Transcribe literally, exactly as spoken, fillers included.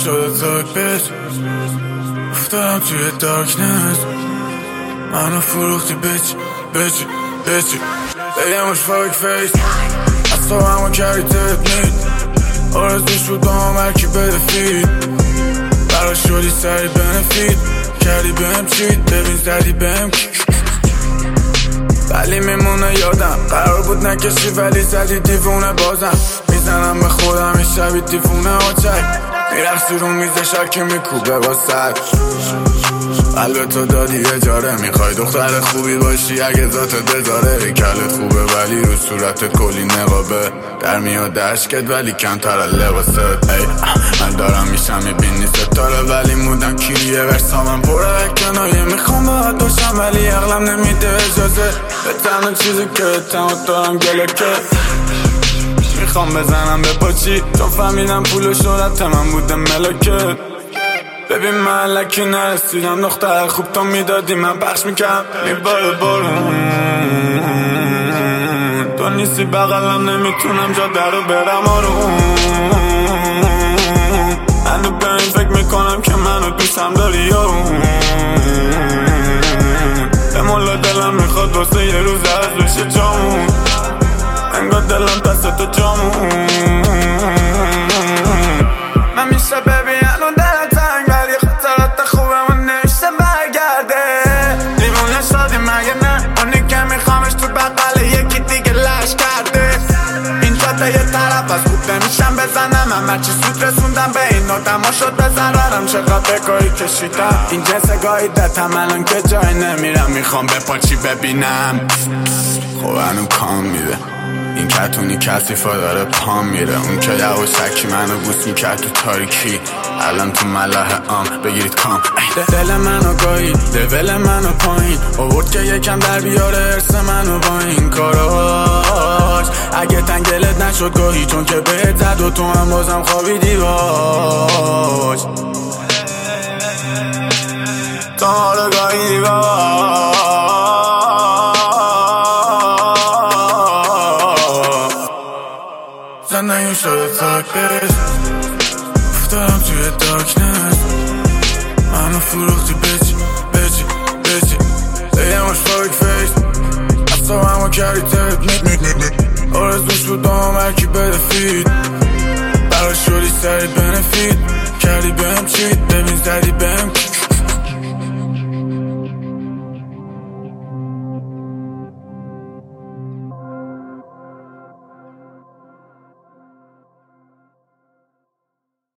شده تاک بیچ افتادم توی دارکنس منو فروختی بیچ بیچ بیچ بگمش فاک فیس از تو همو کردی تکنیک آرزوش بود با هم هرکی بده فید برا شدی سری بنفید کردی بهم چید ببین زدی بهم ولی میمونه یادم قرار بود نکشی ولی زدی دیوونه بازم میزنم به خودم این شبی دیوونه آچک میرخصی رو میزه شکی میکوبه با سر قلب تو دادی اجاره میخوای دختر خوبی باشی اگه ذاتت بذاره کلت خوبه ولی رو صورتت کلی نقابه در میاد عشقت ولی کمتر از لباست ای من دارم میشم میبینی ستاره ولی مودم کیریه ورسامم پره کنایه میخوام باید باشم ولی عقلم نمیده اجازه به تنها چیزی که تنها دارم گلکه میخوام بزنم به پاچی چون فهمیدم پول و شهرت من بوده ملکت ببین من لکی نرسیدم دختر خوب تو میدادی من پخش میکرم میباره بارون تو نیستی بغلم نمیتونم جا درو برم آروم منو به این فکر میکنم که منو دوستم داری یارون به مولا دلم میخواد واسه یه روز از بشه جامون انگار دلم دست تو جامون من میشه ببین الان دلم تنگ ولی خاطرات خوبمون نمیشه برگرده دیوونه شدی مگه نه اونی که میخوامش تو بقل یکی دیگه لش کرده این جاده یه طرف از خوب نمیشم بزنم همه چی سود رسوندم به این نادم شد بزن رارم چقدر بگاهی کشیدم این جنس گاهی دتم الان که جای نمیرم میخوام به پاچی ببینم خب هنو کام میده این کتونی کسیفا داره پام میره اون که یواشکی منو بوس میکرد تو تاریکی الان تو ملاح آم بگیرید کام دل منو گاهی لول منو پایین آورد که یکم در بیاره ارس منو با این کاراش اگه تنگلت نشد گاهی چون که بهت زد و تو هم بازم خوابیدی باش تا رو گاهی باش زندگیم شده تاک بیچ افتادم توی دارکنس منو فروختی بیچ بیچ بیچ بگمش فاک فیس از تو همو کردی تکنیک آرزوش بود با هم هرکی بده فید برا شدی سری بنفید کردی بهم چید ببین زدی بهم